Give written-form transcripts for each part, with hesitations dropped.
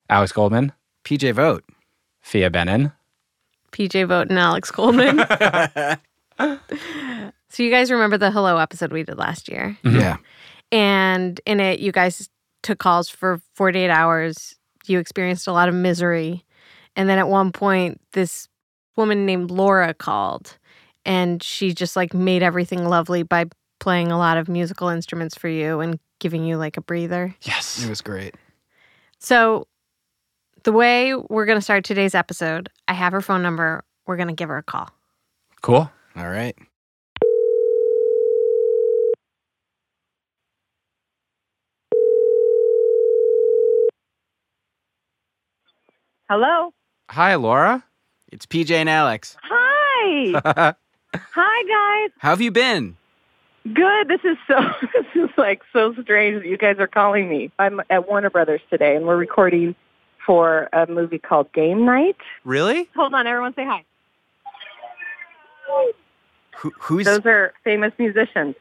Alex Goldman, PJ Vogt. Fia Benin. PJ Vogt and Alex Goldman. So you guys remember the Hello episode we did last year? Mhm. Yeah. And in it, you guys took calls for 48 hours. You experienced a lot of misery. And then at one point, this woman named Laura called. And she just like made everything lovely by playing a lot of musical instruments for you and giving you like a breather. Yes. It was great. So the way we're going to start today's episode, I have her phone number. We're going to give her a call. Cool. All right. Hello. Hi, Laura. It's PJ and Alex. Hi. Hi, guys. How have you been? Good. This is like so strange that you guys are calling me. I'm at Warner Brothers today, and we're recording for a movie called Game Night. Really? Hold on, everyone, say hi. Who's... Those are famous musicians.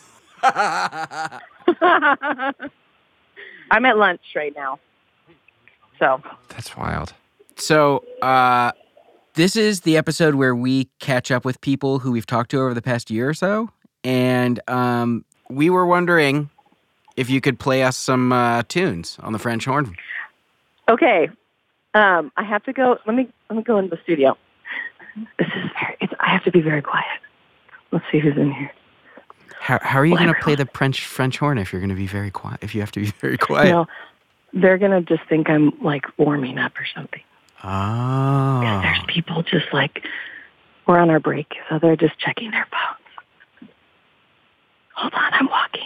I'm at lunch right now. So. That's wild. So, this is the episode where we catch up with people who we've talked to over the past year or so. And we were wondering if you could play us some tunes on the French horn. Okay. I have to go. Let me go into the studio. This is I have to be very quiet. Let's see who's in here. How are you going to play the French horn if you're going to be very quiet? If you have to be very quiet? No, they're going to just think I'm like warming up or something. Oh. Yeah, there's people just like, we're on our break, so they're just checking their phones. Hold on, I'm walking.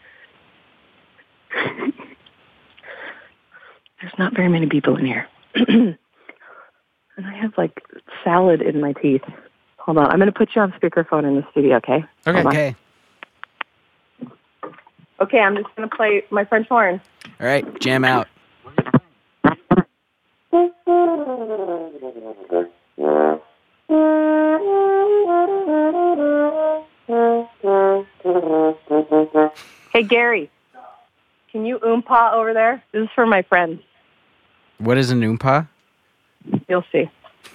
There's not very many people in here. And I have like salad in my teeth. Hold on, I'm going to put you on speakerphone in the studio, okay? Okay. Okay, I'm just going to play my French horn. All right, jam out. Hey, Gary, can you oompa over there? This is for my friends. What is an oompa? You'll see.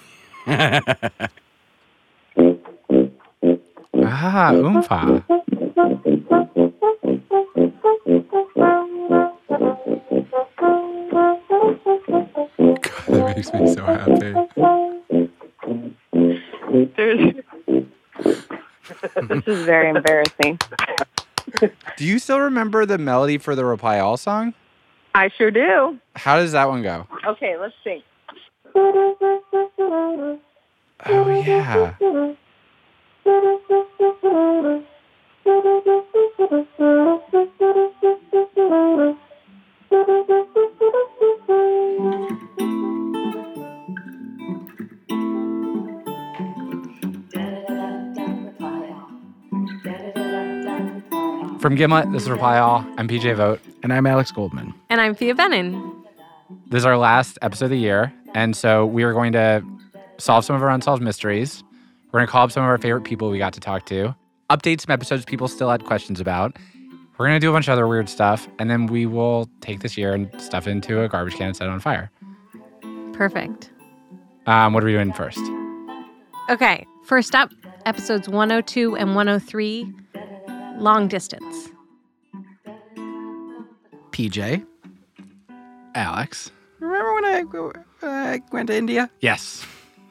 Oompa. God, that makes me so happy. This is very embarrassing. Do you still remember the melody for the Reply All song? I sure do. How does that one go? Okay, let's sing. Oh, yeah. From Gimlet, this is Reply All. I'm PJ Vogt. And I'm Alex Goldman. And I'm Fia Benin. This is our last episode of the year, and so we are going to solve some of our unsolved mysteries. We're going to call up some of our favorite people we got to talk to, update some episodes people still had questions about. We're going to do a bunch of other weird stuff, and then we will take this year and stuff it into a garbage can and set it on fire. Perfect. What are we doing first? Okay, first up, episodes 102 and 103, long distance. PJ. Alex. Remember when I went to India? Yes.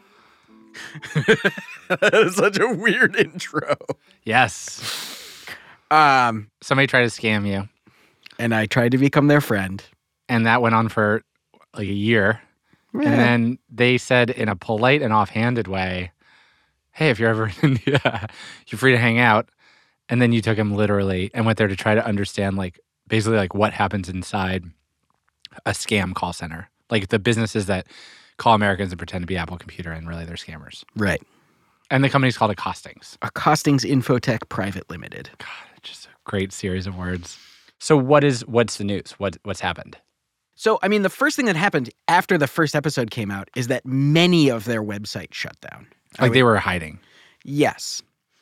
That is such a weird intro. Yes. Um, Somebody tried to scam you, and I tried to become their friend. and that went on for like a year. And then they said in a polite and offhanded way, hey, if you're ever in India, you're free to hang out. And then you took him literally and went there to try to understand, like, basically, like, what happens inside a scam call center. Like, the businesses that call Americans and pretend to be Apple Computer, and really they're scammers. Right. And the company's called Accostings. Accostings Infotech Private Limited. God, it's just a great series of words. So what's the news? What's happened? So, I mean, the first thing that happened after the first episode came out is that many of their websites shut down. Like, they were hiding. Yes.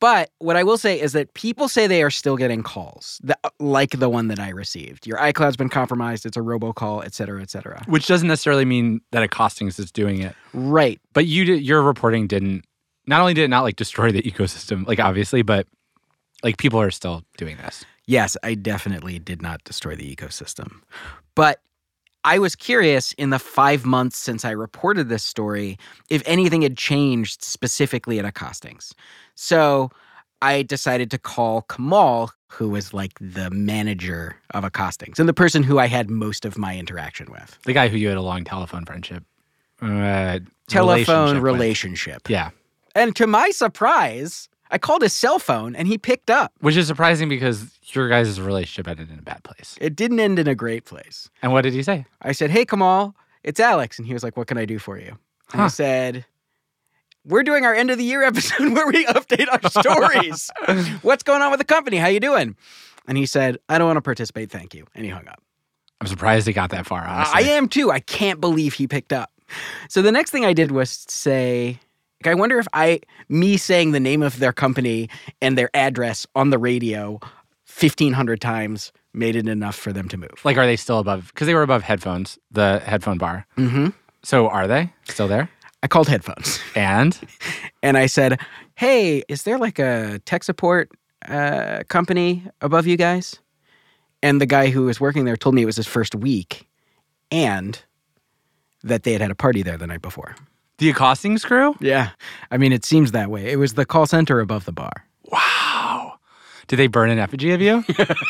But what I will say is that people say they are still getting calls, like the one that I received. Your iCloud's been compromised. It's a robocall, et cetera, et cetera. Which doesn't necessarily mean that Accostings is doing it. Right. But your reporting didn't, not only did it not like destroy the ecosystem, like obviously, but like people are still doing this. Yes, I definitely did not destroy the ecosystem. But I was curious in the 5 months since I reported this story if anything had changed specifically at Accostings. So I decided to call Kamal, who was like the manager of Accostings and the person who I had most of my interaction with. The guy who you had a long telephone friendship. Telephone with. relationship. Yeah. And to my surprise, I called his cell phone and he picked up. Which is surprising because your guys' relationship ended in a bad place. It didn't end in a great place. And what did he say? I said, "Hey, Kamal, it's Alex." And he was like, "What can I do for you?" And I said, "We're doing our end of the year episode where we update our stories. What's going on with the company? How you doing?" And he said, "I don't want to participate, thank you." And he hung up. I'm surprised he got that far, honestly. I am too. I can't believe he picked up. So the next thing I did was say, I wonder if me saying the name of their company and their address on the radio 1,500 times made it enough for them to move. Like, are they still above? Because they were above headphones, the headphone bar. Mm-hmm. So are they still there? I called headphones. And I said, "Hey, is there like a tech support company above you guys?" And the guy who was working there told me it was his first week and that they had a party there the night before. the Accostings crew? Yeah. I mean, it seems that way. It was the call center above the bar. Wow. Did they burn an effigy of you?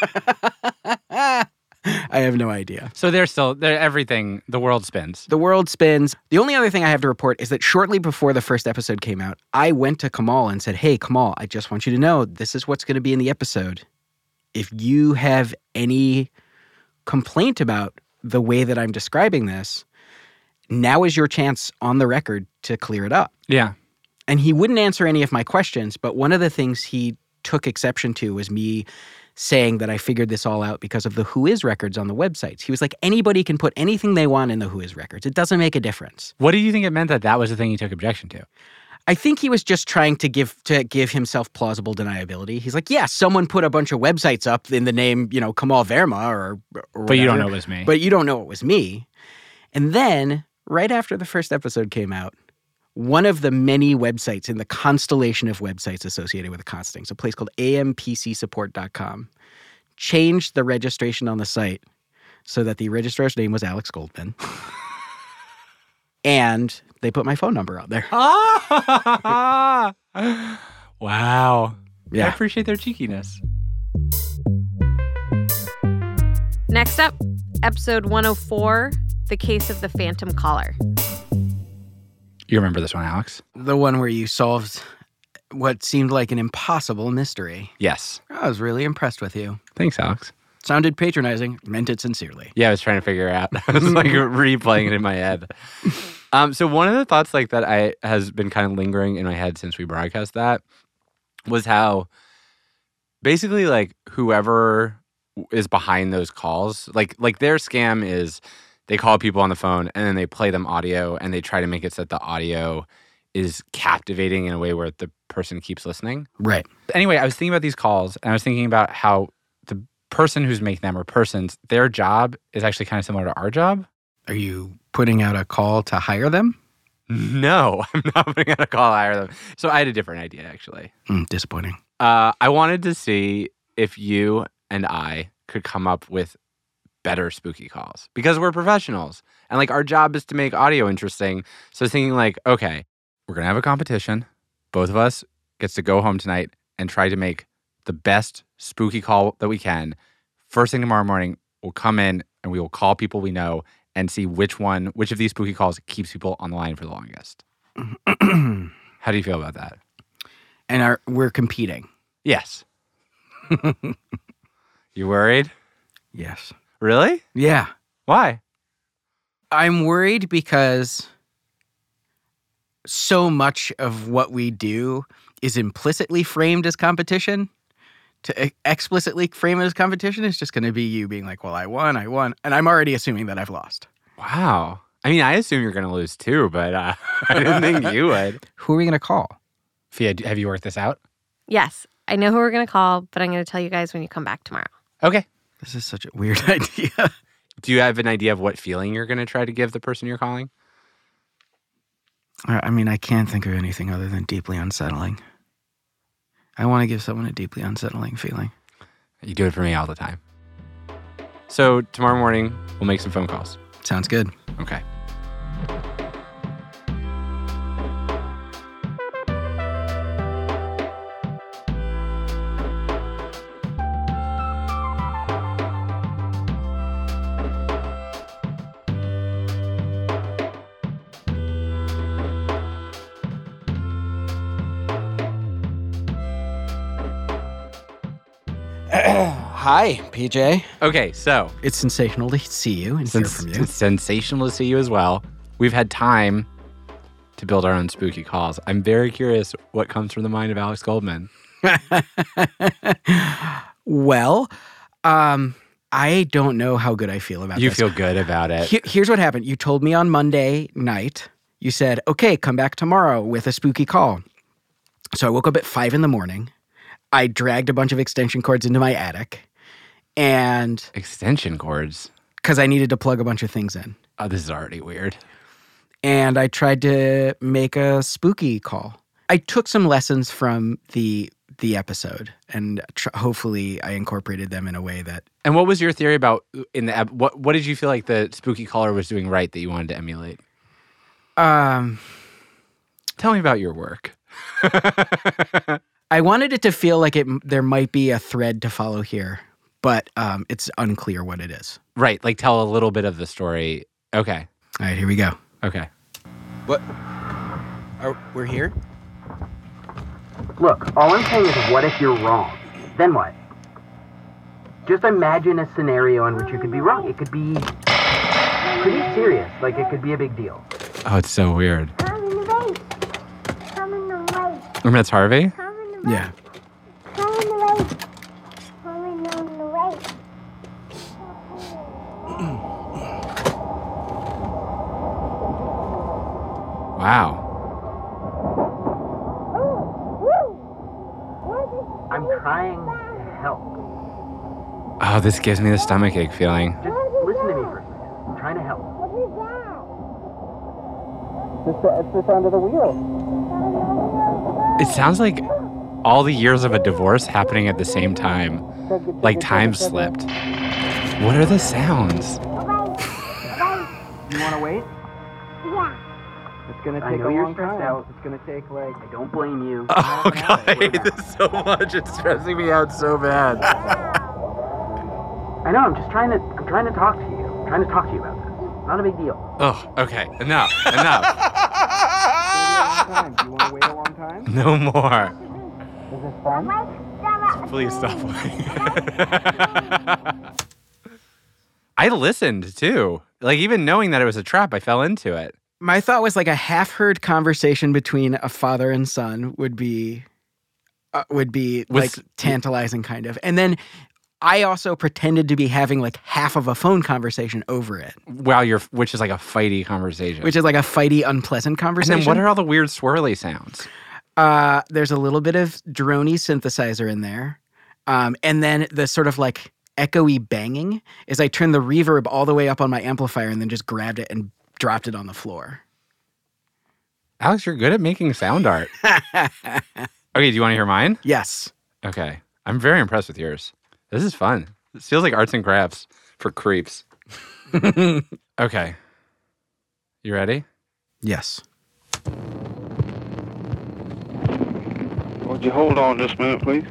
I have no idea. So they're everything, the world spins. The world spins. The only other thing I have to report is that shortly before the first episode came out, I went to Kamal and said, "Hey, Kamal, I just want you to know this is what's going to be in the episode. If you have any complaint about the way that I'm describing this, now is your chance on the record to clear it up." Yeah. And he wouldn't answer any of my questions, but one of the things he took exception to was me saying that I figured this all out because of the Who Is records on the websites. He was like, anybody can put anything they want in the Who Is records. It doesn't make a difference. What do you think it meant that was the thing he took objection to? I think he was just trying to give himself plausible deniability. He's like, yeah, someone put a bunch of websites up in the name, Kamal Verma or whatever, But you don't know it was me. But you don't know it was me. And then, right after the first episode came out, one of the many websites in the constellation of websites associated with Accostings, a place called ampcsupport.com, changed the registration on the site so that the registrar's name was Alex Goldman. And they put my phone number out there. Wow. Yeah. I appreciate their cheekiness. Next up, episode 104, The Case of the Phantom Caller. You remember this one, Alex? The one where you solved what seemed like an impossible mystery. Yes. I was really impressed with you. Thanks, Alex. Sounded patronizing, meant it sincerely. Yeah, I was trying to figure it out. I was like replaying it in my head. So one of the thoughts that has been kind of lingering in my head since we broadcast that was how basically like whoever is behind those calls, like their scam is they call people on the phone and then they play them audio and they try to make it so that the audio is captivating in a way where the person keeps listening. Right. Anyway, I was thinking about these calls and I was thinking about how the person who's making them or persons, their job is actually kind of similar to our job. Are you putting out a call to hire them? No, I'm not putting out a call to hire them. So I had a different idea, actually. Disappointing. I wanted to see if you and I could come up with better spooky calls because we're professionals and like our job is to make audio interesting. So I was thinking like, okay, we're going to have a competition. Both of us gets to go home tonight and try to make the best spooky call that we can. First thing tomorrow morning, we'll come in and we will call people we know and see which of these spooky calls keeps people on the line for the longest. How do you feel about that? And we're competing. Yes. You worried? Yes. Really? Yeah. Why? I'm worried because so much of what we do is implicitly framed as competition. To explicitly frame it as competition is just going to be you being like, well, I won. And I'm already assuming that I've lost. Wow. I mean, I assume you're going to lose too, but I didn't think you would. Who are we going to call? Fia, have you worked this out? Yes, I know who we're going to call, but I'm going to tell you guys when you come back tomorrow. Okay. This is such a weird idea. Do you have an idea of what feeling you're going to try to give the person you're calling? I mean, I can't think of anything other than deeply unsettling. I want to give someone a deeply unsettling feeling. You do it for me all the time. So tomorrow morning, we'll make some phone calls. Sounds good. Okay. Hi, PJ. Okay, so It's sensational to see you and hear from you. it's sensational to see you as well. We've had time to build our own spooky calls. I'm very curious what comes from the mind of Alex Goldman. Well, I don't know how good I feel about You this. feel good about it. Here's what happened. You told me on Monday night, you said, okay, come back tomorrow with a spooky call. So I woke up at 5 a.m. I dragged a bunch of extension cords into my attic, and Extension cords. because I needed to plug a bunch of things in. Oh, this is already weird. And I tried to make a spooky call. I took some lessons from the episode, and hopefully I incorporated them in a way that... And what was your theory about in the what did you feel like the spooky caller was doing right that you wanted to emulate? Tell me about your work. I wanted it to feel like there might be a thread to follow here, but it's unclear what it is. Right, like tell a little bit of the story. Okay. All right, here we go. Okay. What? We're here? Look, all I'm saying is what if you're wrong? Then what? Just imagine a scenario in which you could be wrong. It could be pretty serious. Like, it could be a big deal. Oh, it's so weird. Come in the race. Come in the race. And that's Harvey? Come in the race. Yeah. Come in the race. Come in the race. Wow. I'm trying to help. Oh, this gives me the stomachache feeling. Just listen to me for a second. I'm trying to help. What is that? It's the sound of the wheel. It sounds like all the years of a divorce happening at the same time. Like time slipped. What are the sounds? You want to wait? Yeah. It's going to take a long time. It's going to take, like... I don't blame you. Oh, God, I hate this so much. It's stressing me out so bad. I know, I'm trying to talk to you. I'm trying to talk to you about this. Not a big deal. Oh, okay. Enough. Enough. Do you want to wait a long time? No more. Is this fun? Please stop playing. I listened, too. Like, even knowing that it was a trap, I fell into it. My thought was like a half-heard conversation between a father and son would be like tantalizing, kind of. And then I also pretended to be having like half of a phone conversation over it. Which is like a fighty conversation. Which is like a fighty, unpleasant And conversation. then what are all the weird swirly sounds? There's a little bit of droney synthesizer in there. And then the sort of like echoey banging is I turned the reverb all the way up on my amplifier and then just grabbed it and dropped it on the floor. Alex, you're good at making sound art. Okay, do you want to hear mine? Yes. Okay. I'm very impressed with yours. This is fun. This feels like arts and crafts for creeps. Okay. You ready? Yes. Would you hold on just a minute, please?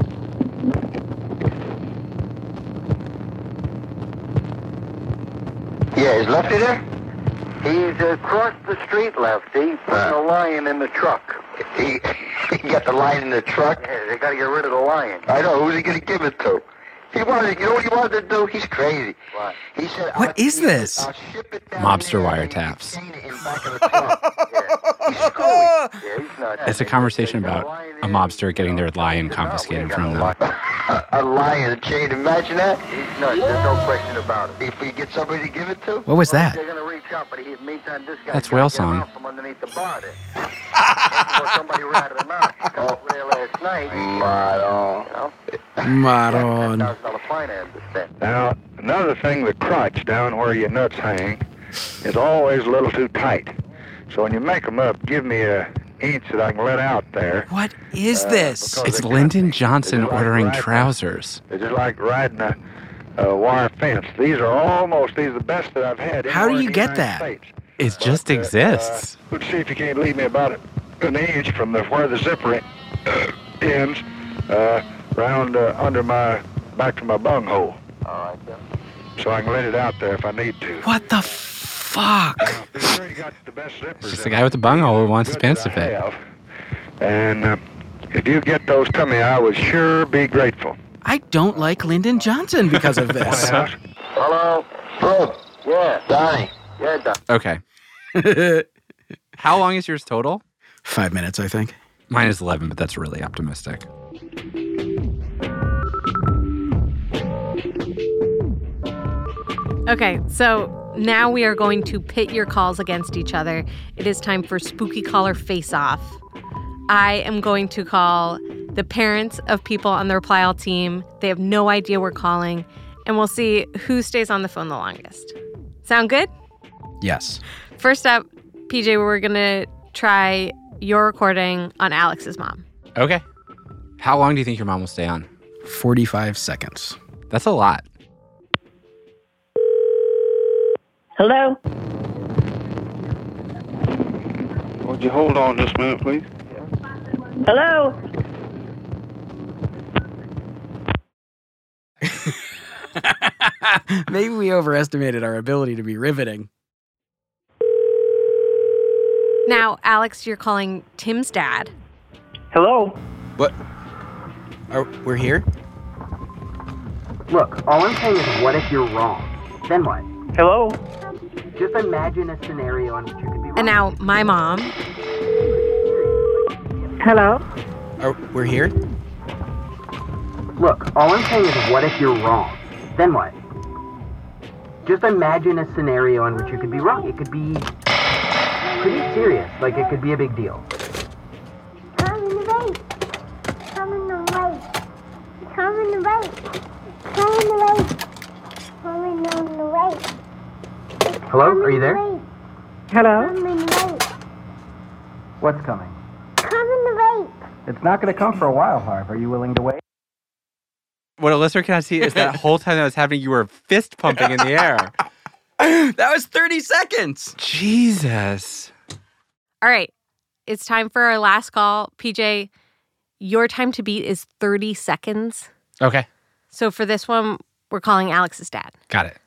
Yeah, is Lefty there? He's across the street, Lefty, putting a lion in the truck. He got the lion in the truck? Yeah, they got to get rid of the lion. I know. Who's he going to give it to? You know what he wanted to do? He's crazy. What? He said, What is this? I'll ship it down Mobster there wiretaps. and contain it in back of the truck. Yeah. He's screwy. Yeah, he's not. It's a conversation about a mobster getting their lion confiscated from them. A lion chain, imagine that? He's nuts, there's no question about it. If we get somebody to give it to? What was that? They're going to reach out, but in the meantime, this guy That's Whale Song. from underneath the bar there. before somebody ratted him out. He come over there last night. Maron. $1,000 fine, I understand. Now, another thing, the crotch down where your nuts hang is always a little too tight. So when you make them up, give me an inch that I can let out there. What is this? because It's they Lyndon cut me. Johnson It's like ordering riding- trousers. It's just like riding a wire fence. These are the best that I've had. How do anywhere you in the get United that? States. It just But, exists. Let's see if you can't leave me about an inch from where the zipper ends, round under my back to my bunghole, All right, then. so I can let it out there if I need to. What the fuck? They sure you got the best zippers. It's just in the guy with the bunghole who wants his good pants to that I fit. have. And if you get those to me, I would sure be grateful. I don't like Lyndon Johnson because of this. Hello? Fred? Yeah. Donnie? Yeah, Donnie. Okay. How long is yours total? 5 minutes, I think. Mine is 11, but that's really optimistic. Okay, so now we are going to pit your calls against each other. It is time for Spooky Caller Face Off. I am going to call the parents of people on the Reply All team. They have no idea we're calling, and we'll see who stays on the phone the longest. Sound good? Yes. First up, PJ, we're going to try your recording on Alex's mom. Okay. How long do you think your mom will stay on? 45 seconds. That's a lot. Hello? Would you hold on just a minute, please? Hello? Maybe we overestimated our ability to be riveting. Now, Alex, you're calling Tim's dad. Hello? What? We're here? Look, all I'm saying is, what if you're wrong? Then what? Hello? Just imagine a scenario in which you could be wrong. And now, my mom. Hello? We're here? Look, all I'm saying is, what if you're wrong? Then what? Just imagine a scenario in which you could be wrong. It could be pretty serious. Like, it could be a big deal. Come in the way. Come in the way. Come in the way. Come in the way. Come in the way. Hello? Are you there? Hello? Come in the way. What's coming? Come in the way. It's not going to come for a while, Harv. Are you willing to wait? What a listener cannot see is that whole time that was happening, you were fist pumping in the air. That was 30 seconds. Jesus. All right, it's time for our last call. PJ, your time to beat is 30 seconds. Okay. So for this one, we're calling Alex's dad. Got it.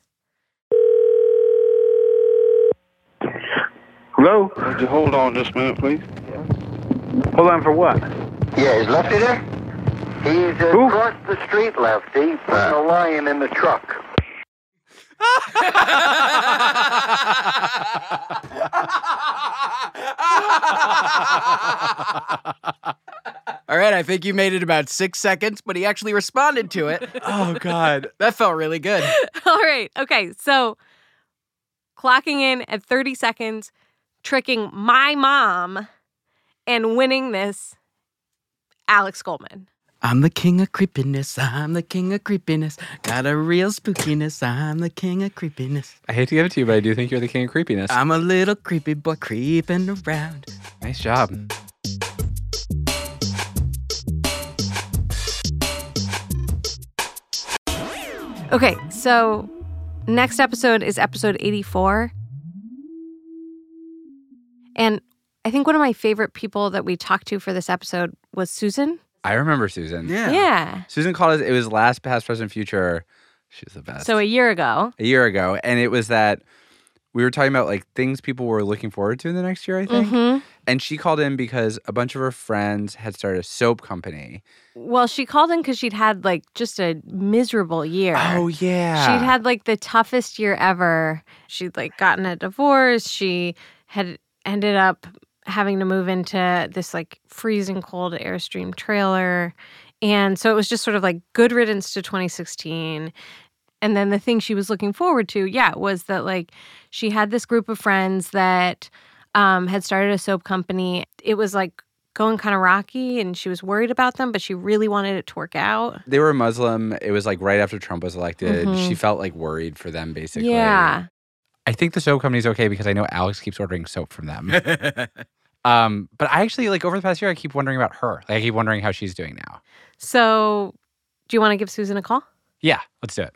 Hello? Would you hold on just a minute, please? Hold on for what? Yeah, is Lefty there? He's across the street, Lefty, putting a lion in the truck. All right, I think you made it about 6 seconds, but he actually responded to it. Oh, God. That felt really good. All right, okay, so clocking in at 30 seconds, tricking my mom, and winning this, Alex Goldman. I'm the king of creepiness. I'm the king of creepiness. Got a real spookiness. I'm the king of creepiness. I hate to give it to you, but I do think you're the king of creepiness. I'm a little creepy boy creeping around. Nice job. Okay, so next episode is episode 84. And I think one of my favorite people that we talked to for this episode was Susan. I remember Susan. Yeah. Susan called us. It was last, past, present, future. She's the best. So a year ago. A year ago. And it was that we were talking about like things people were looking forward to in the next year, I think. Mm-hmm. And she called in because a bunch of her friends had started a soap company. Well, she called in because she'd had like just a miserable year. Oh, yeah. She'd had like the toughest year ever. She'd like gotten a divorce. She had ended up having to move into this like freezing cold Airstream trailer. And so it was just sort of like good riddance to 2016. And then the thing she was looking forward to, was that like she had this group of friends that had started a soap company. It was like going kind of rocky and she was worried about them, but she really wanted it to work out. They were Muslim. It was like right after Trump was elected. She felt like worried for them, basically. Yeah. I think the soap company's okay because I know Alex keeps ordering soap from them. But I actually, like, over the past year, I keep wondering about her. Like, I keep wondering how she's doing now. So, do you want to give Susan a call? Yeah, let's do it.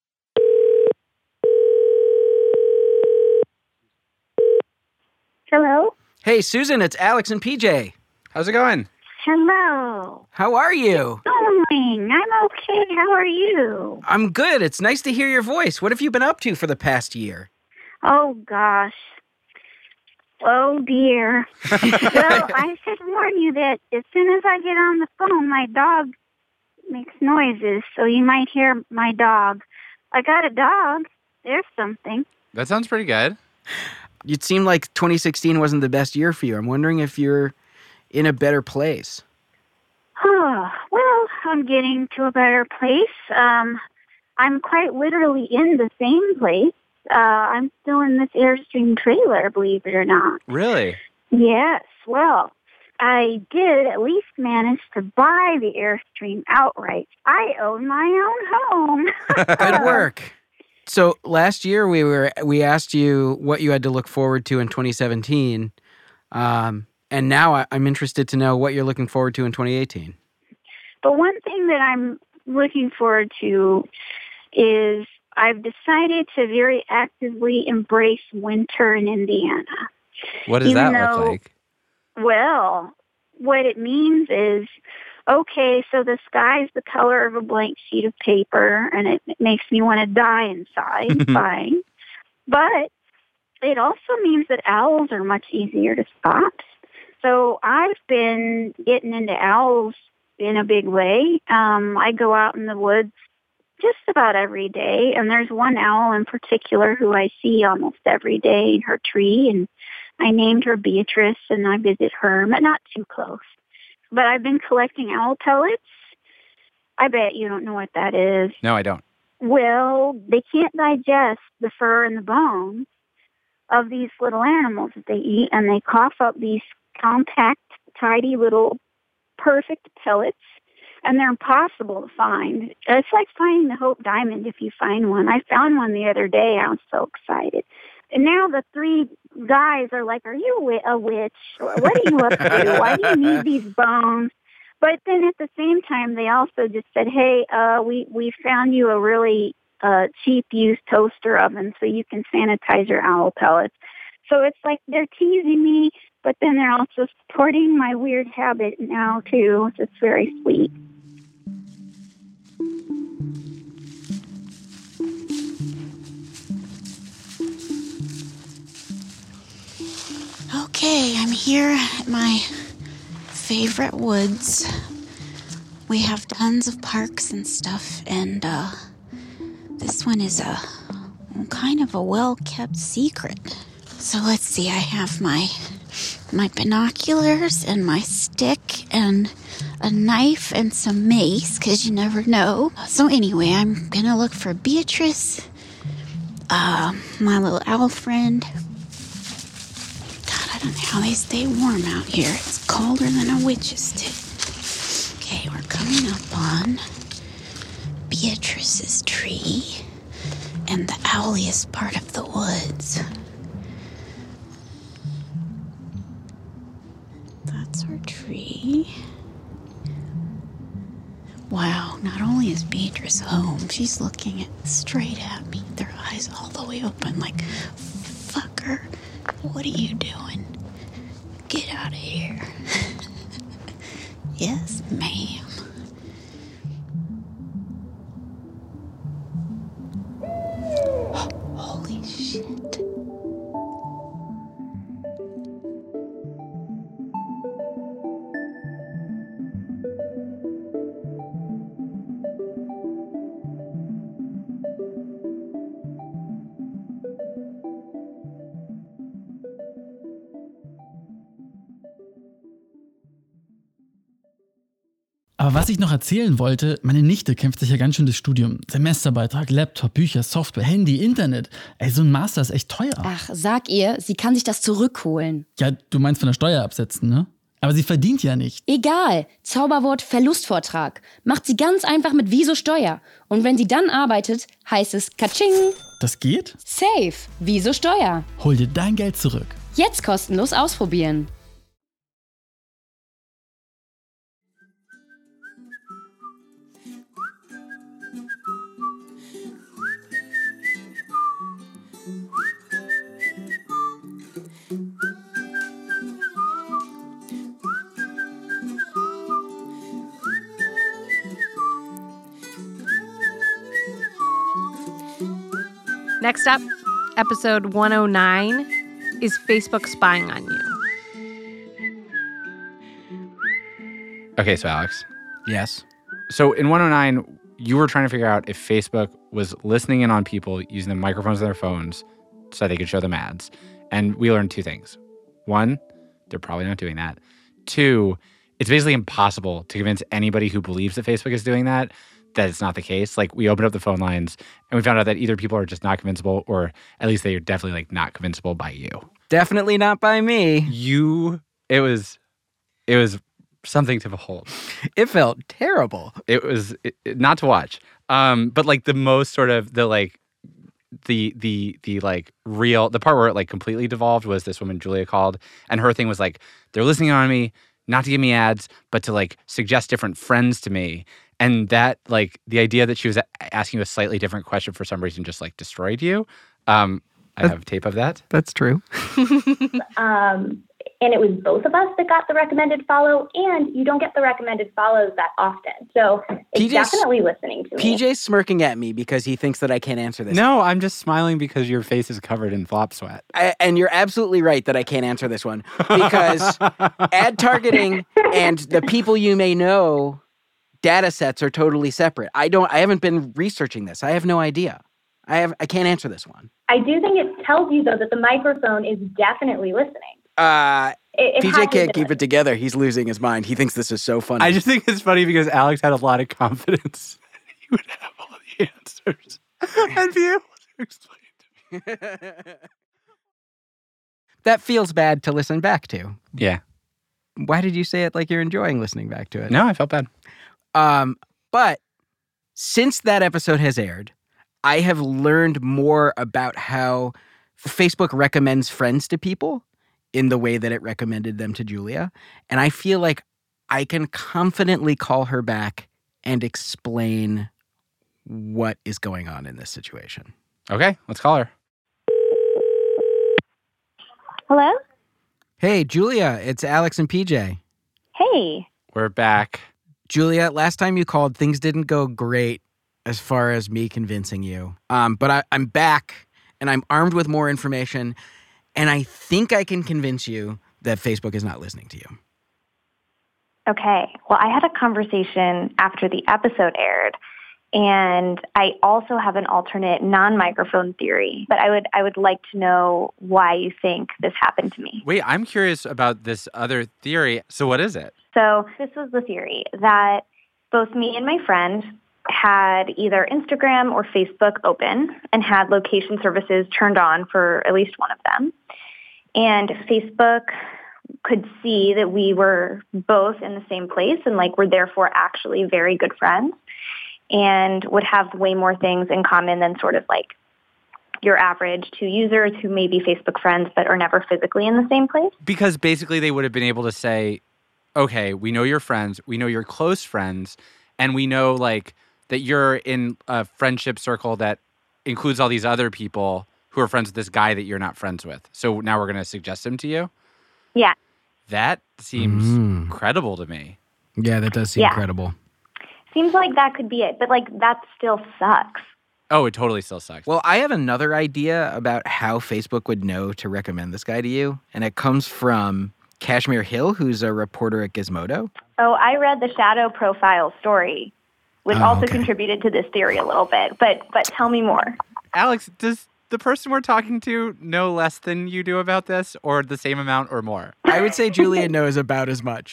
Hello? Hey, Susan, it's Alex and PJ. How's it going? Hello. How are you? Going. I'm okay. How are you? I'm good. It's nice to hear your voice. What have you been up to for the past year? Oh, gosh. Oh, dear. Well, I should warn you that as soon as I get on the phone, my dog makes noises, so you might hear my dog. I got a dog. There's something. That sounds pretty good. It seemed like 2016 wasn't the best year for you. I'm wondering if you're in a better place. Oh, well, I'm getting to a better place. I'm quite literally in the same place. I'm still in this Airstream trailer, believe it or not. Really? Yes. Well, I did at least manage to buy the Airstream outright. I own my own home. Good work. So last year we asked you what you had to look forward to in 2017, and now I'm interested to know what you're looking forward to in 2018. But one thing that I'm looking forward to is I've decided to very actively embrace winter in Indiana. What does that look like? Well, what it means is, okay, so the sky's the color of a blank sheet of paper, and it makes me want to die inside. Fine. But it also means that owls are much easier to spot. So I've been getting into owls in a big way. I go out in the woods just about every day, and there's one owl in particular who I see almost every day in her tree, and I named her Beatrice, and I visit her, but not too close. But I've been collecting owl pellets. I bet you don't know what that is. No, I don't. Well, they can't digest the fur and the bones of these little animals that they eat, and they cough up these compact, tidy little perfect pellets, and they're impossible to find. It's like finding the Hope Diamond if you find one. I found one the other day. I was so excited. And now the three guys are like, are you a witch? What are you up to? Why do you need these bones? But then at the same time, they also just said, hey, we found you a really cheap used toaster oven so you can sanitize your owl pellets. So it's like they're teasing me, but then they're also supporting my weird habit now, too. It's very sweet. Okay, I'm here at my favorite woods. We have tons of parks and stuff, and this one is a kind of a well-kept secret. So let's see, I have my binoculars and my stick and a knife and some mace, because you never know. So anyway, I'm gonna look for Beatrice, my little owl friend. God, I don't know how they stay warm out here. It's colder than a witch's tooth. Okay, we're coming up on Beatrice's tree and the owliest part of the woods. That's our tree. Wow, not only is Beatrice home, she's looking straight at me, their eyes all the way open like, fucker, what are you doing? Get out of here. Yes, ma'am. Holy shit. Aber was ich noch erzählen wollte, meine Nichte kämpft sich ja ganz schön das Studium. Semesterbeitrag, Laptop, Bücher, Software, Handy, Internet. Ey, so ein Master ist echt teuer. Ach, sag ihr, sie kann sich das zurückholen. Ja, du meinst von der Steuer absetzen, ne? Aber sie verdient ja nicht. Egal, Zauberwort Verlustvortrag. Macht sie ganz einfach mit Wieso Steuer. Und wenn sie dann arbeitet, heißt es Katsching. Das geht? Safe, Wieso Steuer. Hol dir dein Geld zurück. Jetzt kostenlos ausprobieren. Next up, episode 109, is Facebook spying on you? Okay, so Alex. Yes. So in 109, you were trying to figure out if Facebook was listening in on people using the microphones on their phones so they could show them ads. And we learned two things. One, they're probably not doing that. Two, it's basically impossible to convince anybody who believes that Facebook is doing that it's not the case. Like, we opened up the phone lines and we found out that either people are just not convincible, or at least they are definitely like not convincible by you. Definitely not by me. It was something to behold. It felt terrible. It was not to watch. But like the most sort of the like the like real, the part where it like completely devolved was this woman Julia called, and her thing was like, they're listening on me, not to give me ads, but to like suggest different friends to me. And that, like, the idea that she was asking you a slightly different question for some reason just like destroyed you. I have tape of that. That's true. And it was both of us that got the recommended follow, and you don't get the recommended follows that often. So it's definitely listening to me. PJ's smirking at me because he thinks that I can't answer this. No, I'm just smiling because your face is covered in flop sweat. And you're absolutely right that I can't answer this one, because ad targeting and the people you may know data sets are totally separate. I haven't been researching this. I have no idea. I can't answer this one. I do think it tells you, though, that the microphone is definitely listening. PJ can't keep it together. He's losing his mind. He thinks this is so funny. I just think it's funny because Alex had a lot of confidence he would have all the answers and be able to explain to me. That feels bad to listen back to. Yeah. Why did you say it like you're enjoying listening back to it? No, I felt bad. But since that episode has aired, I have learned more about how Facebook recommends friends to people in the way that it recommended them to Julia. And I feel like I can confidently call her back and explain what is going on in this situation. Okay, let's call her. Hello? Hey, Julia, it's Alex and PJ. Hey. We're back. Julia, last time you called, things didn't go great as far as me convincing you. But I'm back, and I'm armed with more information, and I think I can convince you that Facebook is not listening to you. Okay. Well, I had a conversation after the episode aired, and I also have an alternate non-microphone theory, but I would like to know why you think this happened to me. Wait, I'm curious about this other theory. So what is it? So this was the theory that both me and my friend had either Instagram or Facebook open and had location services turned on for at least one of them. And Facebook could see that we were both in the same place and like were therefore actually very good friends and would have way more things in common than sort of like your average two users who may be Facebook friends but are never physically in the same place. Because basically they would have been able to say, okay, we know you're friends, we know you're close friends, and we know like that you're in a friendship circle that includes all these other people who are friends with this guy that you're not friends with. So now we're going to suggest him to you? Yeah. That seems credible to me. Yeah, that does seem credible. Seems like that could be it, but like that still sucks. Oh, it totally still sucks. Well, I have another idea about how Facebook would know to recommend this guy to you, and it comes from Kashmir Hill, who's a reporter at Gizmodo. Oh, I read the shadow profile story, which also contributed to this theory a little bit, but tell me more. Alex, does the person we're talking to know less than you do about this, or the same amount or more? I would say Julia knows about as much.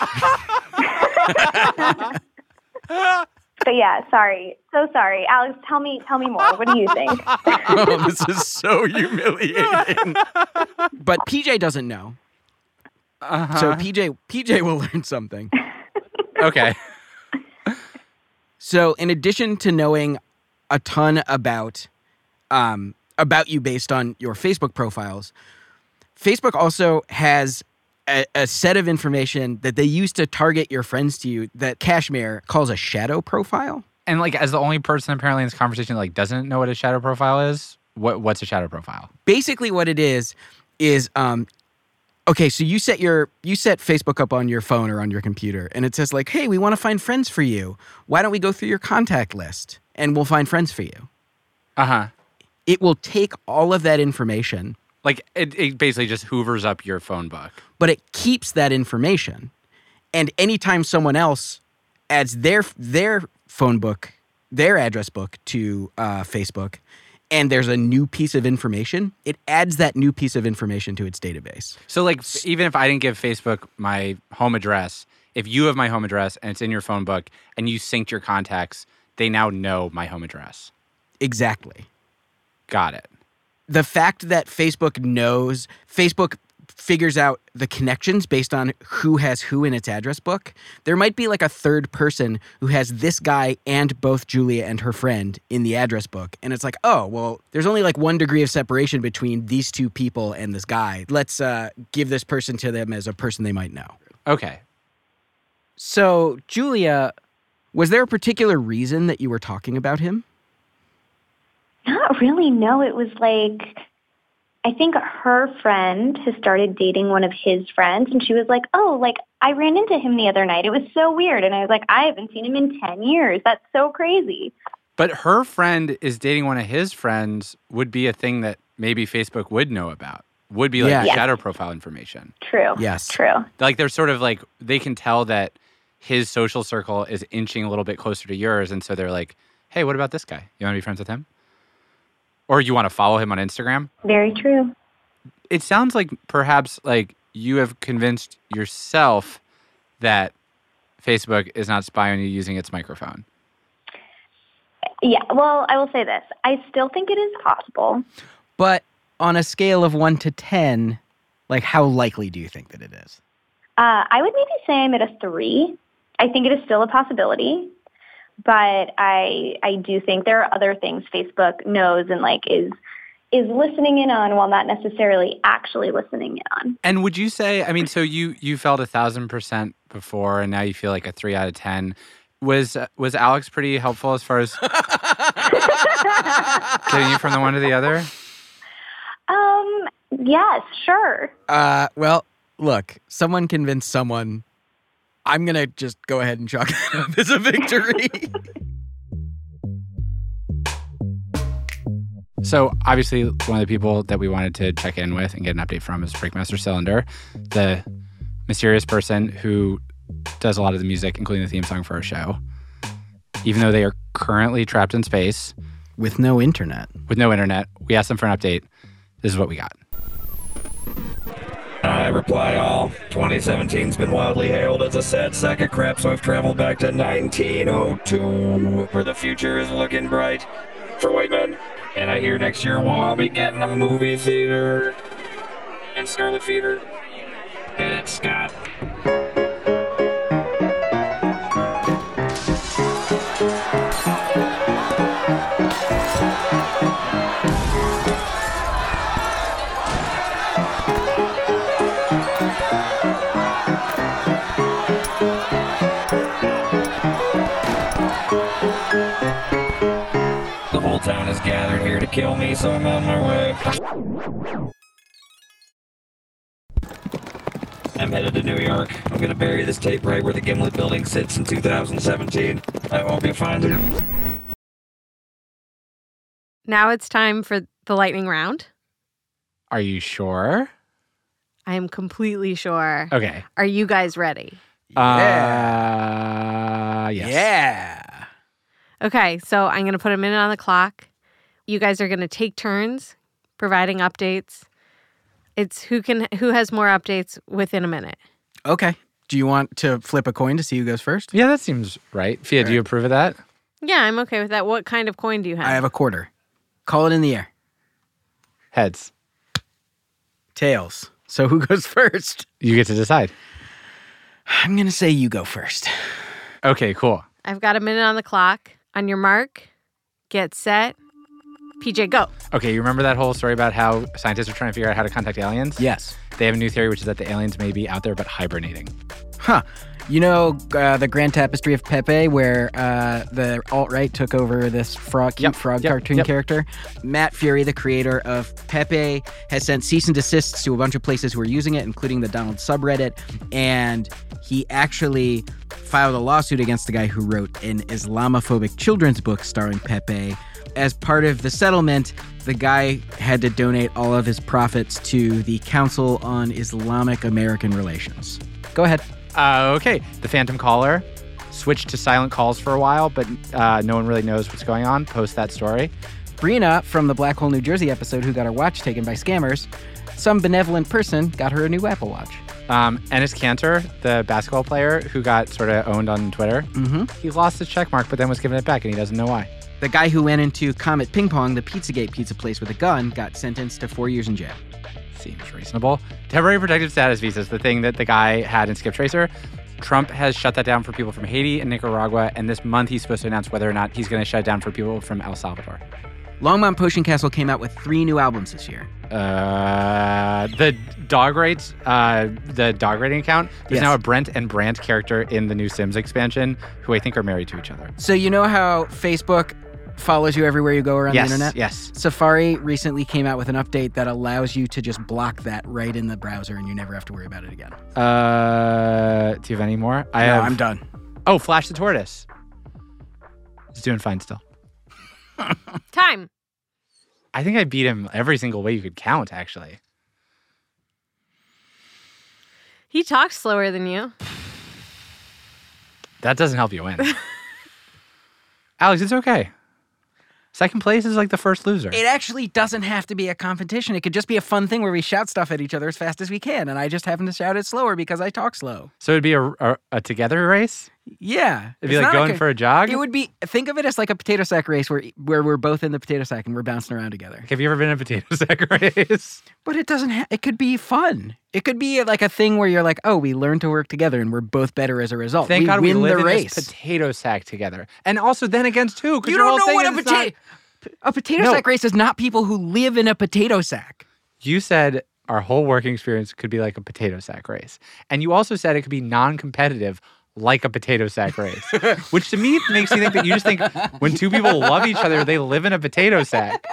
But yeah, sorry. So sorry. Alex, tell me more. What do you think? Oh, this is so humiliating. But PJ doesn't know. So PJ will learn something. Okay. So in addition to knowing a ton about you based on your Facebook profiles, Facebook also has a set of information that they use to target your friends to you that Kashmir calls a shadow profile. And like, as the only person apparently in this conversation like doesn't know what a shadow profile is, what's a shadow profile? Basically, what it is okay. So you set Facebook up on your phone or on your computer, and it says like, "Hey, we want to find friends for you. Why don't we go through your contact list and we'll find friends for you?" It will take all of that information. Like it basically just hoovers up your phone book. But it keeps that information, and anytime someone else adds their phone book, their address book to Facebook, and there's a new piece of information, it adds that new piece of information to its database. So like, even if I didn't give Facebook my home address, if you have my home address and it's in your phone book and you synced your contacts, they now know my home address. Exactly. Got it. The fact that Facebook figures out the connections based on who has who in its address book. There might be like a third person who has this guy and both Julia and her friend in the address book. And it's like, oh, well, there's only like 1 degree of separation between these two people and this guy. Let's give this person to them as a person they might know. Okay. So, Julia, was there a particular reason that you were talking about him? Not really, no. It was like, I think her friend has started dating one of his friends, and she was like, oh, like, I ran into him the other night. It was so weird. And I was like, I haven't seen him in 10 years. That's so crazy. But her friend is dating one of his friends would be a thing that maybe Facebook would know about. Would be like shadow profile information. True. Yes. True. Like, they're sort of like, they can tell that his social circle is inching a little bit closer to yours. And so they're like, hey, what about this guy? You want to be friends with him? Or you want to follow him on Instagram? Very true. It sounds like perhaps like you have convinced yourself that Facebook is not spying on you using its microphone. Yeah, well, I will say this. I still think it is possible. But on a scale of 1 to 10, like how likely do you think that it is? I would maybe say I'm at a 3. I think it is still a possibility. But I do think there are other things Facebook knows and like is listening in on while not necessarily actually listening in on. And would you say, I mean, so you felt 1,000% before, and now you feel like a 3 out of 10. Was Alex pretty helpful as far as getting you from the one to the other? Yes, sure. Well, look, someone convinced someone. I'm going to just go ahead and chalk it up as a victory. So, obviously, one of the people that we wanted to check in with and get an update from is Breakmaster Cylinder, the mysterious person who does a lot of the music, including the theme song for our show. Even though they are currently trapped in space. With no internet. We asked them for an update. This is what we got. I reply all. 2017's been wildly hailed as a sad sack of crap, so I've traveled back to 1902, where the future is looking bright for white men. And I hear next year we'll all be getting a movie theater and Scarlet Fever. And it's Scott. The whole town is gathered here to kill me, so I'm on my way. I'm headed to New York. I'm gonna bury this tape right where the Gimlet building sits in 2017. I hope you find it. Now it's time for the lightning round. Are you sure? I am completely sure. Okay. Are you guys ready? Yes. Yeah. Okay, so I'm going to put a minute on the clock. You guys are going to take turns providing updates. It's who has more updates within a minute. Okay. Do you want to flip a coin to see who goes first? Yeah, that seems right. Fia, do you approve of that? Yeah, I'm okay with that. What kind of coin do you have? I have a quarter. Call it in the air. Heads. Tails. So who goes first? You get to decide. I'm going to say you go first. Okay, cool. I've got a minute on the clock. On your mark, get set, PJ, go. Okay, you remember that whole story about how scientists are trying to figure out how to contact aliens? Yes. They have a new theory, which is that the aliens may be out there but hibernating. Huh. You know the Grand Tapestry of Pepe, where the alt-right took over this frog cartoon character? Matt Fury, the creator of Pepe, has sent cease and desists to a bunch of places who are using it, including the Donald subreddit, and he actually filed a lawsuit against the guy who wrote an Islamophobic children's book starring Pepe. As part of the settlement, the guy had to donate all of his profits to the Council on Islamic American Relations. Go ahead. Okay. The Phantom Caller switched to silent calls for a while, but no one really knows what's going on. Post that story. Brina from the Black Hole New Jersey episode who got her watch taken by scammers, some benevolent person got her a new Apple Watch. Enes Kanter, the basketball player who got sort of owned on Twitter, he lost his checkmark but then was given it back and he doesn't know why. The guy who went into Comet Ping Pong, the Pizzagate pizza place with a gun, got sentenced to 4 years in jail. Seems reasonable. Temporary protective status visas, the thing that the guy had in Skip Tracer. Trump has shut that down for people from Haiti and Nicaragua, and this month he's supposed to announce whether or not he's going to shut it down for people from El Salvador. Longmont Potion Castle came out with 3 new albums this year. The dog rating account, there's now a Brent and Brant character in the new Sims expansion who I think are married to each other. So you know how Facebook follows you everywhere you go around the internet? Yes. Safari recently came out with an update that allows you to just block that right in the browser and you never have to worry about it again. Do you have any more? I'm done. Oh, Flash the Tortoise. He's doing fine still. Time. I think I beat him every single way you could count, actually. He talks slower than you. That doesn't help you win. Alex, it's okay. Second place is like the first loser. It actually doesn't have to be a competition. It could just be a fun thing where we shout stuff at each other as fast as we can, and I just happen to shout it slower because I talk slow. So it'd be a together race? Yeah. It'd be like going for a jog? It would be, think of it as like a potato sack race where we're both in the potato sack and we're bouncing around together. Have you ever been in a potato sack race? But it doesn't it could be fun. It could be like a thing where you're like, oh, we learn to work together and we're both better as a result. Thank God we we win live the in race. this potato sack together. And also then against who? You don't know what a potato sack race is. Not people who live in a potato sack. You said our whole working experience could be like a potato sack race. And you also said it could be non-competitive like a potato sack race, which to me makes me think that you just think when two people love each other, they live in a potato sack.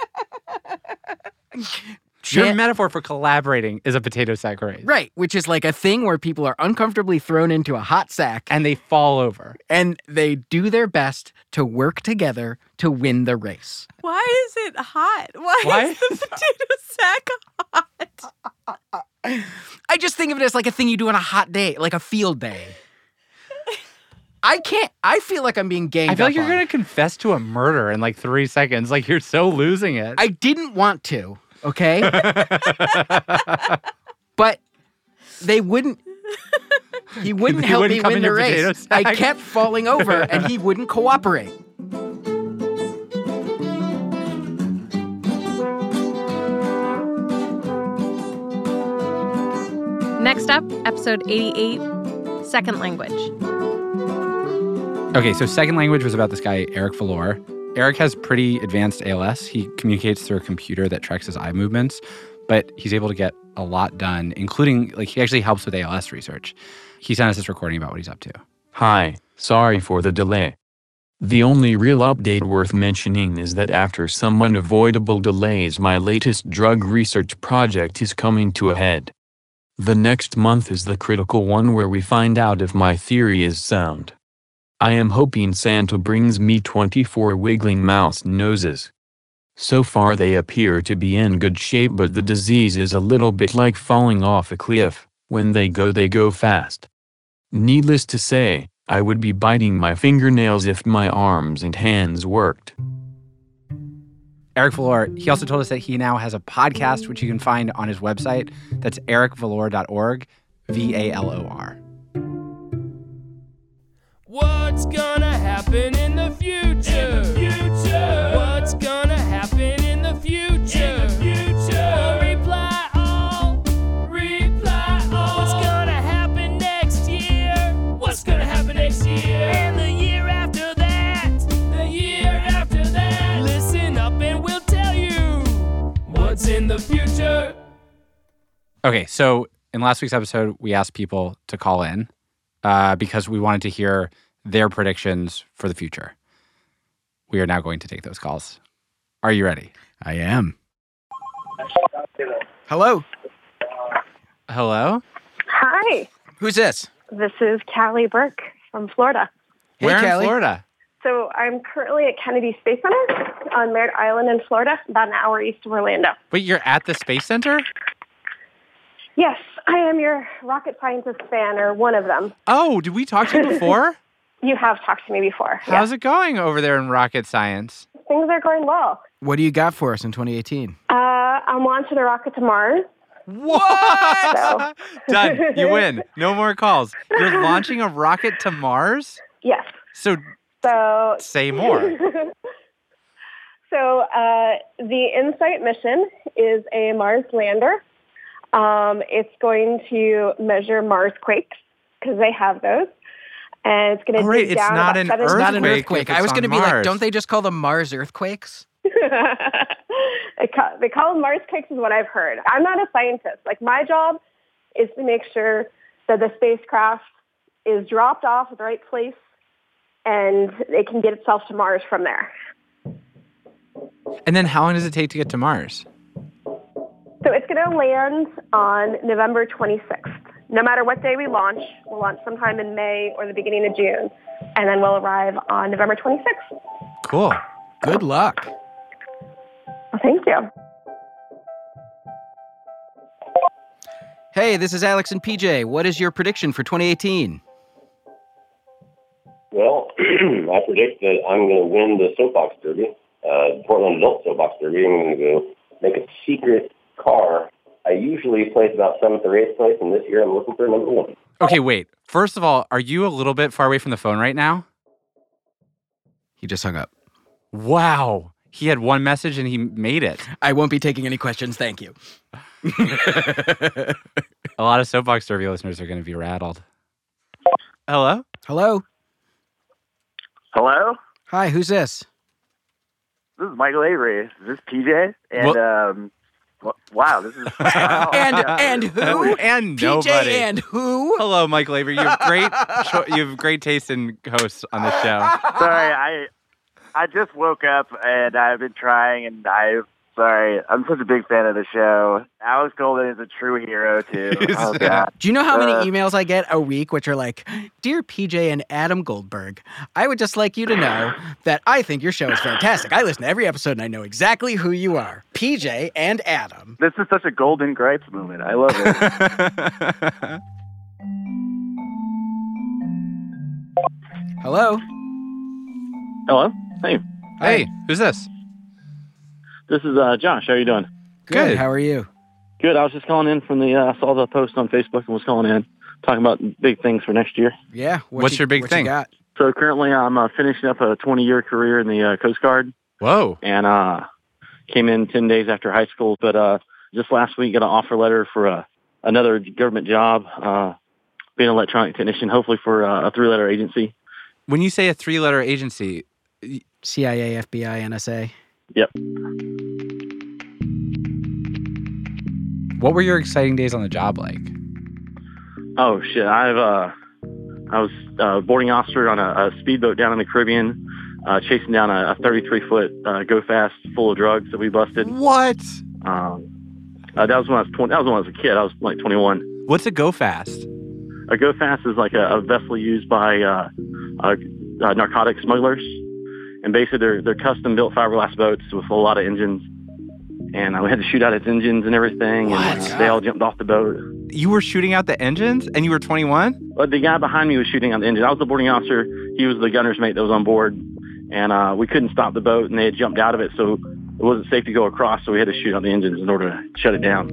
Your metaphor for collaborating is a potato sack race. Right, which is like a thing where people are uncomfortably thrown into a hot sack. And they fall over. And they do their best to work together to win the race. Why is it hot? Why is the potato sack hot? I just think of it as like a thing you do on a hot day, like a field day. I feel like I'm being ganged up on. I feel like you're going to confess to a murder in like 3 seconds. Like you're so losing it. I didn't want to, okay? But they wouldn't. He wouldn't help me win the race. I kept falling over and he wouldn't cooperate. Next up, episode 88, Second Language. Okay, so Second Language was about this guy, Eric Valor. Eric has pretty advanced ALS. He communicates through a computer that tracks his eye movements, but he's able to get a lot done, including, like, he actually helps with ALS research. He sent us this recording about what he's up to. Hi, sorry for the delay. The only real update worth mentioning is that after some unavoidable delays, my latest drug research project is coming to a head. The next month is the critical one where we find out if my theory is sound. I am hoping Santa brings me 24 wiggling mouse noses. So far they appear to be in good shape, but the disease is a little bit like falling off a cliff. When they go fast. Needless to say, I would be biting my fingernails if my arms and hands worked. Eric Valor, he also told us that he now has a podcast, which you can find on his website. That's ericvalor.org, VALOR. What's gonna happen in the future? What's gonna happen in the future? Reply all. Okay, so in last week's episode, we asked people to call in because we wanted to hear their predictions for the future. We are now going to take those calls. Are you ready? I am. Hello. Hello? Hi. Who's this? This is Callie Burke from Florida. Hey, Where Callie. in Florida? So I'm currently at Kennedy Space Center on Merritt Island in Florida, about an hour east of Orlando. Wait, you're at the Space Center? Yes, I am your rocket scientist fan, or one of them. Oh, did we talk to you before? You have talked to me before. How's it going over there in rocket science? Things are going well. What do you got for us in 2018? I'm launching a rocket to Mars. What? So. Done. You win. No more calls. You're launching a rocket to Mars? Yes. So say more. So the InSight mission is a Mars lander. It's going to measure Mars quakes, because they have those. And it's going to dig down about 7 It's not an earthquake. if I was it's going to on be like, Mars. don't they just call them Mars earthquakes? They call them Mars quakes is what I've heard. I'm not a scientist. Like, my job is to make sure that the spacecraft is dropped off at the right place and it can get itself to Mars from there. And then how long does it take to get to Mars? So it's going to land on November 26th. No matter what day we launch, we'll launch sometime in May or the beginning of June, and then we'll arrive on November 26th. Cool. Good luck. Well, thank you. Hey, this is Alex and PJ. What is your prediction for 2018? Well, I predict that I'm going to win the soapbox derby, Portland Adult Soapbox Derby. I'm going to go make a secret car. I usually place about 7th or 8th place, and this year I'm looking for number 1. Okay, wait. First of all, are you a little bit far away from the phone right now? He just hung up. Wow. He had one message and he made it. I won't be taking any questions, thank you. A lot of Soapbox Derby listeners are going to be rattled. Hello? Hello? Hello? Hi, who's this? This is Michael Avery. Is this PJ? And, wow, this is... Wow. And who? And PJ nobody. and who? Hello, Michael Avery. You have great taste in hosts on this show. Sorry, I just woke up, and I've been trying, and I'm such a big fan of the show. Alex Golden is a true hero, too. Oh, God. Do you know how many emails I get a week which are like, Dear PJ and Adam Goldberg, I would just like you to know that I think your show is fantastic. I listen to every episode and I know exactly who you are. PJ and Adam. This is such a Golden Gripes moment. I love it. Hello? Hello? Hey. Hey, who's this? This is Josh. How are you doing? Good. How are you? Good. I was just calling in from I saw the post on Facebook and was calling in, talking about big things for next year. Yeah. What's your big thing? You got? So currently I'm finishing up a 20-year career in the Coast Guard. Whoa. And came in 10 days after high school. But just last week got an offer letter for another government job, being an electronic technician, hopefully for a 3-letter agency. When you say a 3-letter agency... CIA, FBI, NSA. Yep. What were your exciting days on the job like? Oh shit! I was boarding officer on a speedboat down in the Caribbean, chasing down a 33-foot go fast full of drugs that we busted. What? That was when I was 20. That was when I was a kid. I was like 21. What's a go fast? A go fast is like a vessel used by narcotic smugglers. And basically, they're custom-built fiberglass boats with a lot of engines. And we had to shoot out its engines and everything. What? And they all jumped off the boat. You were shooting out the engines and you were 21? But the guy behind me was shooting out the engine. I was the boarding officer. He was the gunner's mate that was on board. And we couldn't stop the boat, and they had jumped out of it, so it wasn't safe to go across, so we had to shoot out the engines in order to shut it down.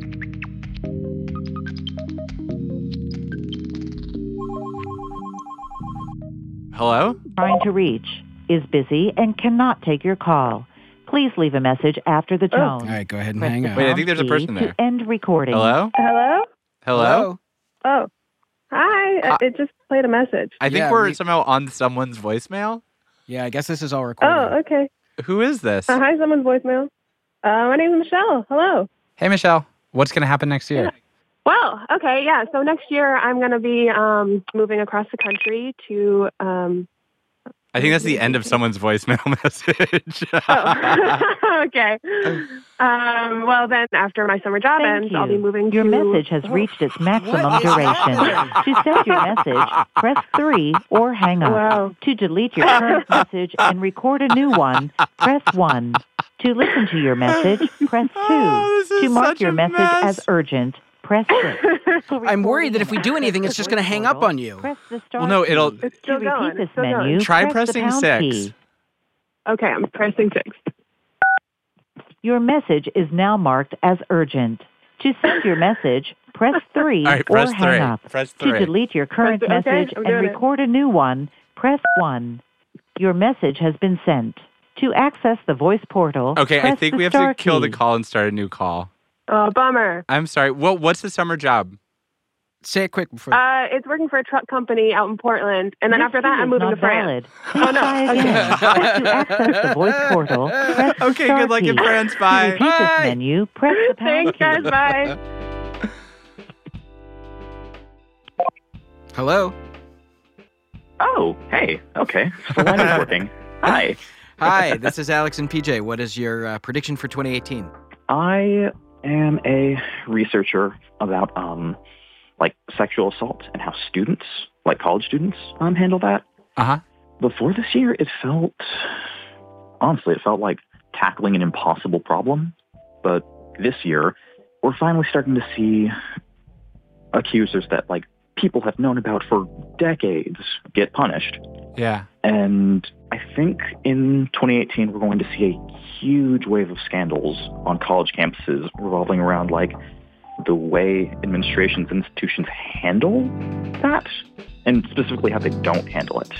Hello? Trying to reach is busy and cannot take your call. Please leave a message after the tone. All right, go ahead and Press hang the up. Wait, I think there's a person key there. To end recording. Hello? Hello? Hello? Oh. Hi. It just played a message. I think we're somehow on someone's voicemail. Yeah, I guess this is all recorded. Oh, okay. Who is this? Hi, someone's voicemail. My name's Michelle. Hello. Hey, Michelle. What's going to happen next year? Well, okay, yeah. So next year I'm going to be moving across the country to... I think that's the end of someone's voicemail message. Okay. Well, then after my summer job ends, I'll be moving Your to... message has reached its maximum duration. To send your message, press 3 or hang up. Wow. To delete your current message and record a new one, press 1. To listen to your message, press 2. To mark your message as urgent, press 6. I'm worried that if we do anything, it's just going to hang up on you. Press the star Well, no, it'll... key. To repeat this menu, Try press the pressing pound 6. key. Okay, I'm pressing 6. Your message is now marked as urgent. To send your message, press 3 All right, or press hang 3. up. Press To 3. delete your current Okay, message I'm and doing it. record a new one, press 1. Your message has been sent. To access the voice portal, Okay, I press think the we have to star kill the key. call and start a new call. Oh, bummer. I'm sorry. What's the summer job? Say it quick before. It's working for a truck company out in Portland, and then This after that, key I'm is moving not to France. valid. Oh, no. Try again. To access the voice portal, press the Okay, star good luck key. in France. To Bye. repeat this menu, press the pound Thanks, guys. key. Bye. Hello? Oh, hey. Okay. The line is working. Hi. Hi, this is Alex and PJ. What is your prediction for 2018? I am a researcher about like sexual assault and how students, like college students, handle that. Uh-huh. Before this year, it felt like tackling an impossible problem. But this year, we're finally starting to see accusers that like people have known about for decades get punished. Yeah. And I think in 2018, we're going to see a huge wave of scandals on college campuses revolving around, like, the way administrations and institutions handle that, and specifically how they don't handle it.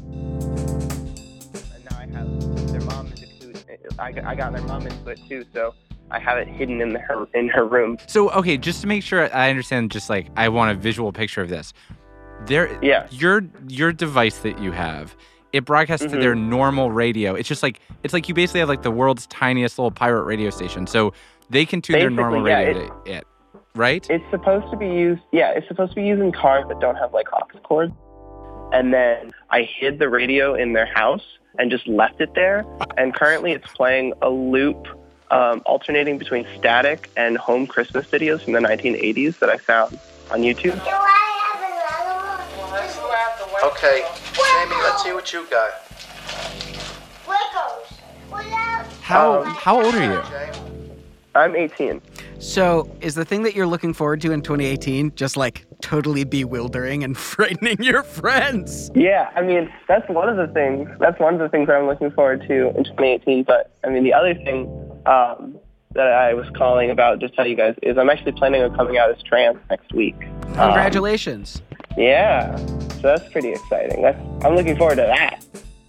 And now I have their mom I got their mom into it, too, so I have it hidden in her room. So, okay, just to make sure I understand, just like, I want a visual picture of this. Your device that you have, it broadcasts to their normal radio. It's just like, you basically have like the world's tiniest little pirate radio station. So they can tune their normal radio to it, right? It's supposed to be used, it's supposed to be used in cars that don't have like aux cords. And then I hid the radio in their house and just left it there. And currently it's playing a loop alternating between static and home Christmas videos from the 1980s that I found on YouTube. Okay, Jamie, let's see what you got. How old are you? I'm 18. So, is the thing that you're looking forward to in 2018 just like totally bewildering and frightening your friends? Yeah, I mean, that's one of the things that I'm looking forward to in 2018. But I mean, the other thing that I was calling about, just tell you guys, is I'm actually planning on coming out as trans next week. Congratulations. Yeah, so that's pretty exciting. I'm looking forward to that.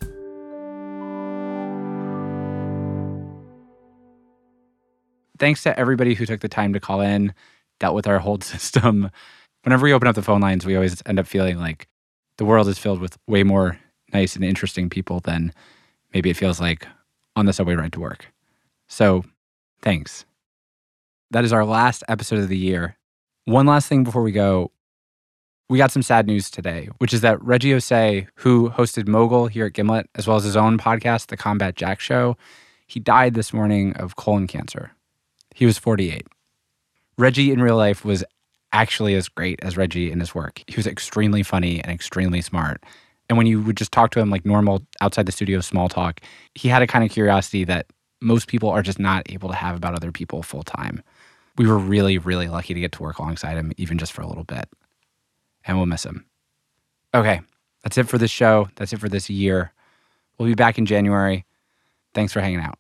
Thanks to everybody who took the time to call in, dealt with our hold system. Whenever we open up the phone lines, we always end up feeling like the world is filled with way more nice and interesting people than maybe it feels like on the subway ride to work. So, thanks. That is our last episode of the year. One last thing before we go. We got some sad news today, which is that Reggie Osei, who hosted Mogul here at Gimlet, as well as his own podcast, The Combat Jack Show, he died this morning of colon cancer. He was 48. Reggie in real life was actually as great as Reggie in his work. He was extremely funny and extremely smart. And when you would just talk to him like normal, outside the studio small talk, he had a kind of curiosity that most people are just not able to have about other people full time. We were really, really lucky to get to work alongside him, even just for a little bit. And we'll miss him. Okay, that's it for this show. That's it for this year. We'll be back in January. Thanks for hanging out.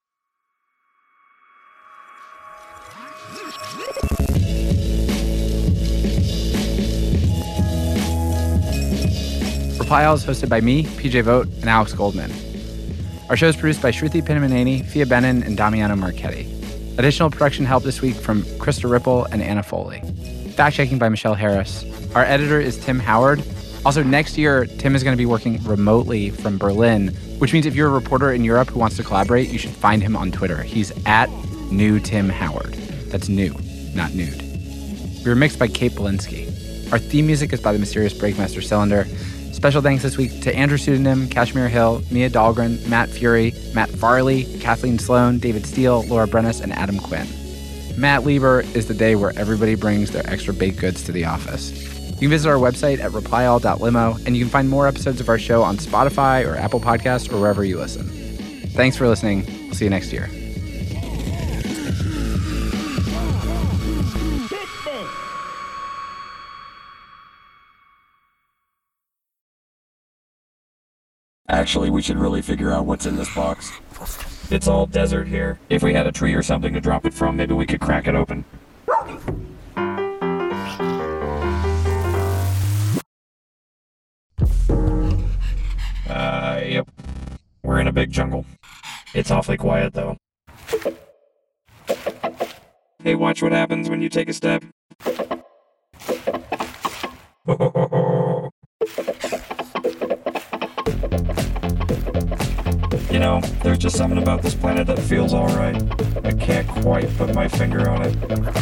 Reply All is hosted by me, PJ Vogt, and Alex Goldman. Our show is produced by Shruti Pinamaneni, Fia Benin, and Damiano Marchetti. Additional production help this week from Krista Ripple and Anna Foley. Fact-checking by Michelle Harris. Our editor is Tim Howard. Also, next year, Tim is going to be working remotely from Berlin, which means if you're a reporter in Europe who wants to collaborate, you should find him on Twitter. He's @NewTimHoward. That's new, not nude. We were mixed by Kate Belinsky. Our theme music is by the mysterious Breakmaster Cylinder. Special thanks this week to Andrew Pseudonym, Kashmir Hill, Mia Dahlgren, Matt Fury, Matt Farley, Kathleen Sloan, David Steele, Laura Brennis, and Adam Quinn. Matt Lieber is the day where everybody brings their extra baked goods to the office. You can visit our website at replyall.limo, and you can find more episodes of our show on Spotify or Apple Podcasts or wherever you listen. Thanks for listening. We'll see you next year. Actually, we should really figure out what's in this box. It's all desert here. If we had a tree or something to drop it from, maybe we could crack it open. Yep. We're in a big jungle. It's awfully quiet, though. Hey, watch what happens when you take a step. You know, there's just something about this planet that feels alright. I can't quite put my finger on it.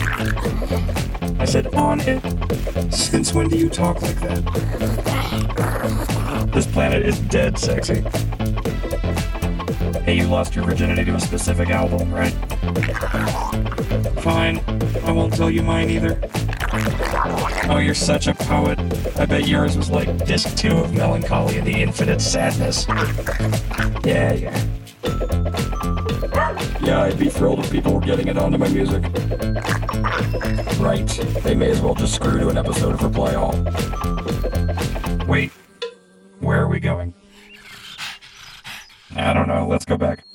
I said on it. Since when do you talk like that? This planet is dead sexy. Hey, you lost your virginity to a specific album, right? Fine. I won't tell you mine either. Oh, you're such a poet. I bet yours was like disc 2 of Melancholy and the Infinite Sadness. Yeah. Yeah, I'd be thrilled if people were getting it onto my music. Right. They may as well just screw to an episode of Reply All. Wait. Where are we going? I don't know. Let's go back.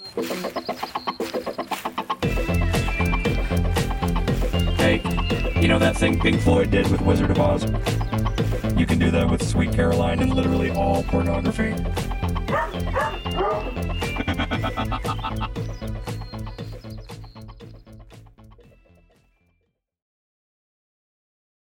Hey, you know that thing Pink Floyd did with Wizard of Oz? You can do that with Sweet Caroline and literally all pornography.